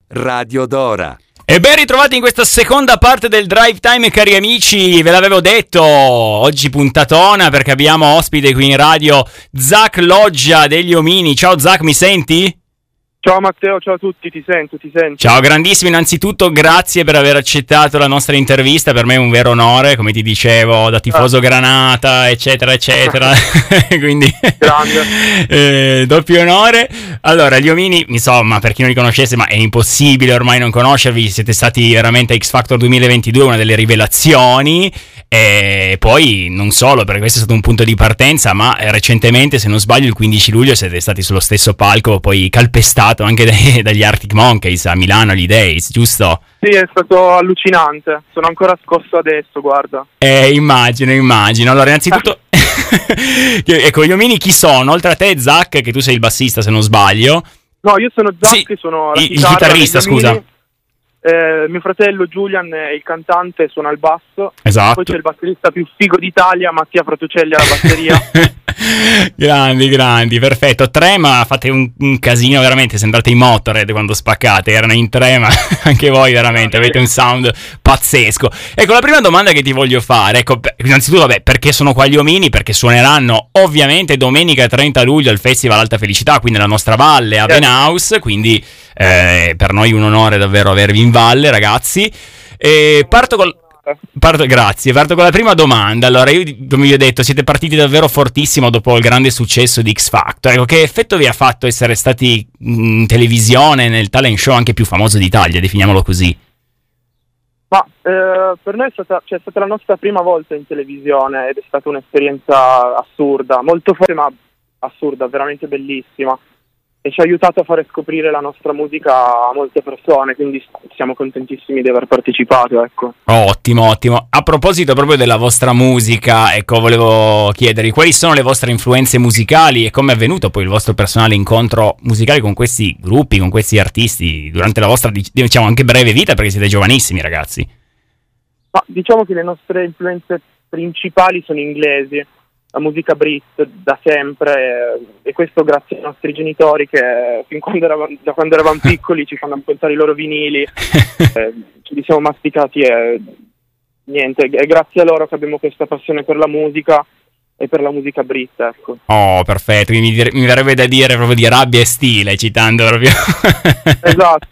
Radio Dora. E ben ritrovati in questa seconda parte del Drive Time, cari amici. Ve l'avevo detto, oggi puntatona perché abbiamo ospite qui in radio Zach Loggia degli Omini. Ciao Zach, mi senti? Ciao Matteo, ciao a tutti, ti sento. Ciao, grandissimo, innanzitutto grazie per aver accettato la nostra intervista, per me è un vero onore, come ti dicevo, da tifoso Granata, eccetera, eccetera, quindi doppio onore. Allora, gli Omini, insomma, per chi non li conoscesse, ma è impossibile ormai non conoscervi, siete stati veramente a X Factor 2022, una delle rivelazioni, e poi non solo, perché questo è stato un punto di partenza, ma recentemente, se non sbaglio, il 15 luglio siete stati sullo stesso palco, poi calpestato anche dagli Arctic Monkeys a Milano, agli Days, giusto? Sì, è stato allucinante, sono ancora scosso adesso, guarda. Immagino. Allora, innanzitutto, ecco, gli Omini chi sono? Oltre a te, Zach, che tu sei il bassista, se non sbaglio. No, io sono Zach, sì, sono la il chitarrista, scusa. Mio fratello Julian è il cantante, suona il basso. Esatto. Poi c'è il batterista più figo d'Italia, Mattia Fratucelli alla batteria. grandi, perfetto. Tre, ma fate un casino veramente, sembrate i Motorhead quando spaccate, erano in tre, ma anche voi veramente avete un sound pazzesco. Ecco, la prima domanda che ti voglio fare, ecco, innanzitutto, perché sono qua gli Omini? Perché suoneranno ovviamente domenica 30 luglio al Festival Alta Felicità, quindi nella nostra valle a Venhouse, quindi per noi un onore davvero avervi in valle, ragazzi. Parto con la prima domanda. Allora, io, come vi ho detto, siete partiti davvero fortissimo dopo il grande successo di X Factor. Ecco, che effetto vi ha fatto essere stati in televisione, nel talent show anche più famoso d'Italia, definiamolo così? Ma per noi è stata la nostra prima volta in televisione ed è stata un'esperienza assurda, molto forte ma assurda, veramente bellissima. E ci ha aiutato a fare scoprire la nostra musica a molte persone, quindi siamo contentissimi di aver partecipato, ecco. Ottimo. A proposito proprio della vostra musica, ecco, volevo chiedervi quali sono le vostre influenze musicali e come è avvenuto poi il vostro personale incontro musicale con questi gruppi, con questi artisti durante la vostra, diciamo, anche breve vita, perché siete giovanissimi, ragazzi. Ma diciamo che le nostre influenze principali sono inglesi. La musica Brit da sempre, e questo grazie ai nostri genitori che da quando eravamo piccoli ci fanno ascoltare i loro vinili, ci siamo masticati e niente, è grazie a loro che abbiamo questa passione per la musica e per la musica Brit, ecco. Oh, perfetto, mi verrebbe da dire proprio di rabbia e stile, citando proprio. Esatto.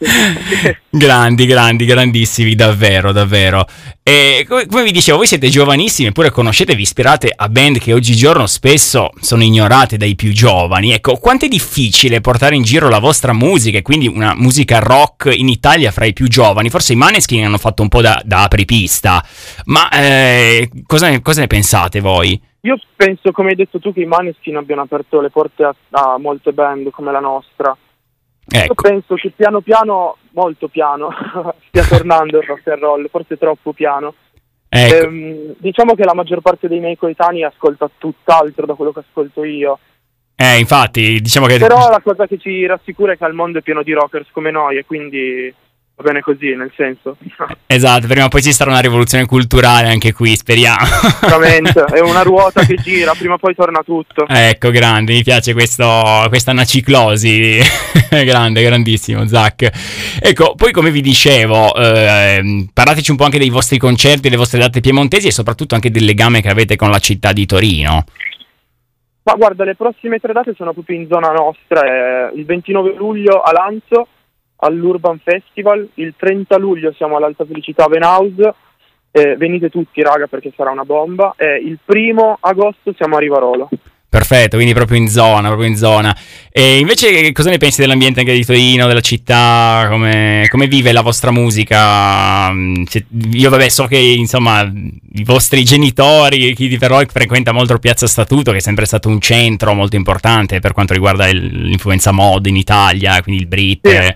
grandissimi, davvero. E come vi dicevo, voi siete giovanissimi, eppure conoscete, vi ispirate a band che oggigiorno spesso sono ignorate dai più giovani. Ecco, quanto è difficile portare in giro la vostra musica, e quindi una musica rock in Italia fra i più giovani? Forse i Maneskin hanno fatto un po' da apripista, ma cosa ne pensate voi? Io penso, come hai detto tu, che i Maneskin abbiano aperto le porte a molte band come la nostra. Ecco. Io penso che piano piano, molto piano, stia tornando il rock and roll, forse troppo piano. Ecco. Diciamo che la maggior parte dei miei coetanei ascolta tutt'altro da quello che ascolto io. Infatti, diciamo che... Però la cosa che ci rassicura è che al mondo è pieno di rockers come noi, e quindi va bene così, nel senso. Esatto, prima o poi ci sarà una rivoluzione culturale anche qui, speriamo. Veramente, è una ruota che gira, prima o poi torna tutto. Ecco, grande, mi piace questa anaciclosi. Grandissimo, Zach. Ecco, poi come vi dicevo, parlateci un po' anche dei vostri concerti, delle vostre date piemontesi e soprattutto anche del legame che avete con la città di Torino. Ma guarda, le prossime 3 date sono proprio in zona nostra, il 29 luglio a Lanzo, all'Urban Festival, il 30 luglio siamo all'Alta Felicità a Venhouse, venite tutti raga perché sarà una bomba, e il 1 agosto siamo a Rivarolo. Perfetto, quindi proprio in zona. E invece cosa ne pensi dell'ambiente anche di Torino, della città, come vive la vostra musica? Io so che insomma i vostri genitori, chi di Verroi frequenta molto Piazza Statuto, che è sempre stato un centro molto importante per quanto riguarda l'influenza mod in Italia, quindi il Brit. Sì.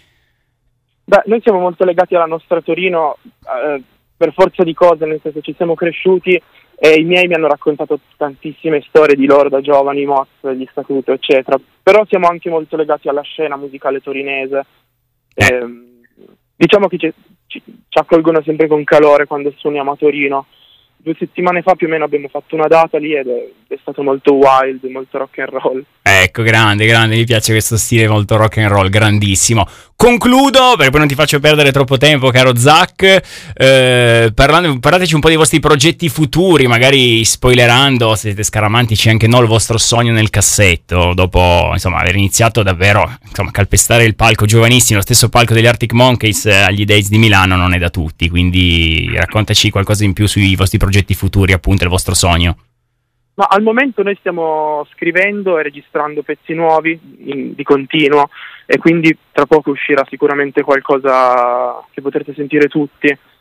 Beh, noi siamo molto legati alla nostra Torino per forza di cose, nel senso ci siamo cresciuti e i miei mi hanno raccontato tantissime storie di loro da giovani, Moz, gli Statuto, eccetera. Però siamo anche molto legati alla scena musicale torinese. Diciamo che ci accolgono sempre con calore quando suoniamo a Torino. 2 settimane fa più o meno abbiamo fatto una data lì ed è stato molto wild, molto rock and roll. Ecco, grande, mi piace questo stile molto rock and roll, grandissimo. Concludo, perché poi non ti faccio perdere troppo tempo, caro Zach, parlateci un po' dei vostri progetti futuri, magari spoilerando, se siete scaramantici anche no, il vostro sogno nel cassetto, dopo insomma aver iniziato davvero insomma calpestare il palco giovanissimo, lo stesso palco degli Arctic Monkeys agli Days di Milano non è da tutti, quindi raccontaci qualcosa in più sui vostri progetti futuri, appunto il vostro sogno. Ma al momento noi stiamo scrivendo e registrando pezzi nuovi di continuo e quindi tra poco uscirà sicuramente qualcosa che potrete sentire tutti.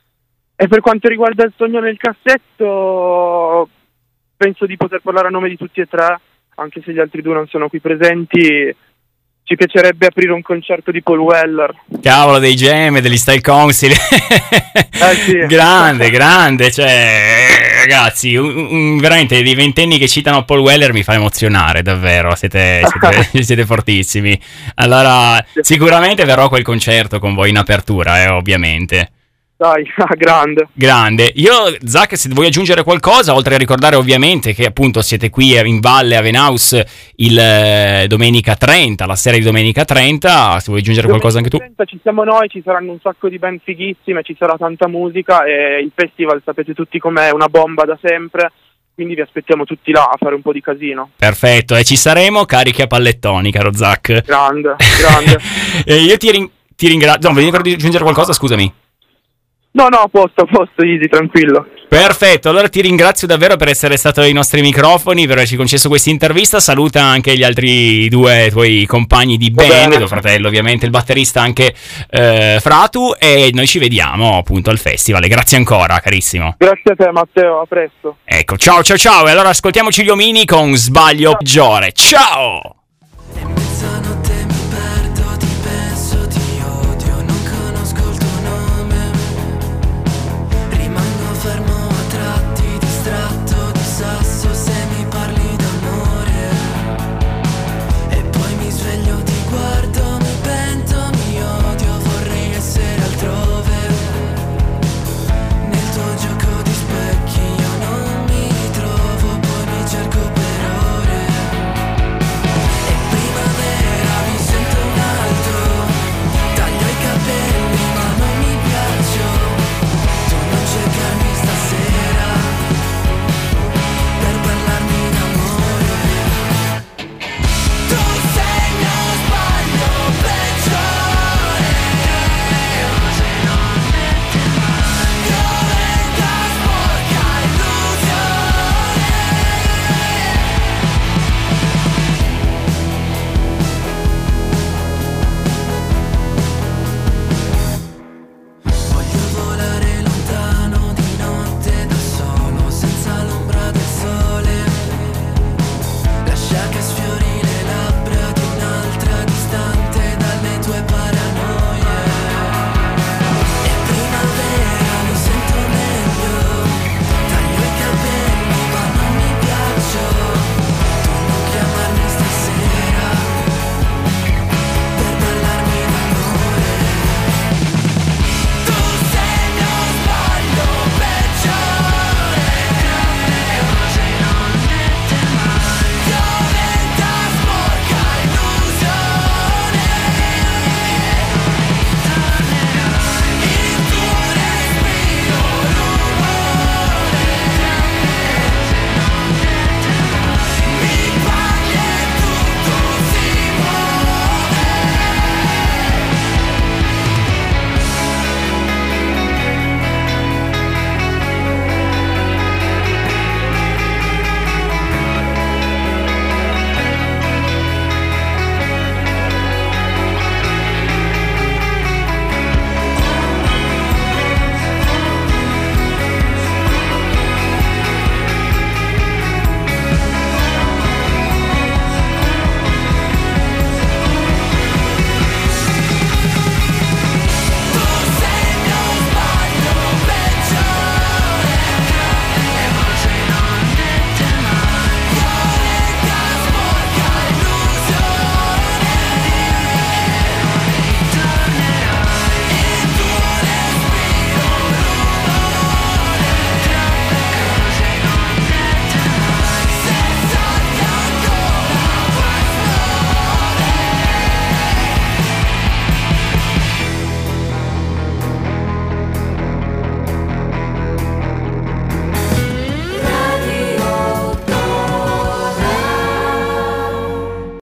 E per quanto riguarda il sogno nel cassetto, penso di poter parlare a nome di tutti e tre, anche se gli altri 2 non sono qui presenti. Ci piacerebbe aprire un concerto di Paul Weller. Cavolo, dei Gem, degli Style Council. Sì. grande, cioè ragazzi, veramente dei ventenni che citano Paul Weller mi fa emozionare, davvero, siete fortissimi. Allora, sicuramente verrò a quel concerto con voi in apertura, ovviamente. Dai, grande. Io, Zach, se vuoi aggiungere qualcosa, oltre a ricordare ovviamente che appunto siete qui in Valle a Venhouse il domenica 30, la sera di domenica 30, se vuoi aggiungere qualcosa anche tu. 30 ci siamo noi, ci saranno un sacco di band fighissime, ci sarà tanta musica e il festival sapete tutti com'è, una bomba da sempre, quindi vi aspettiamo tutti là a fare un po' di casino. Perfetto, e ci saremo carichi a pallettoni, caro Zach. Grande. Io ti ringrazio. No, volevi aggiungere qualcosa, scusami. No, a posto, easy, tranquillo. Perfetto, allora ti ringrazio davvero per essere stato ai nostri microfoni, per averci concesso questa intervista. Saluta anche gli altri 2 tuoi compagni di band, tuo fratello ovviamente, il batterista anche Fratu, e noi ci vediamo appunto al festival. Grazie ancora, carissimo. Grazie a te, Matteo, a presto. Ecco, ciao, e allora ascoltiamoci gli omini con Sbaglio Peggiore. Ciao!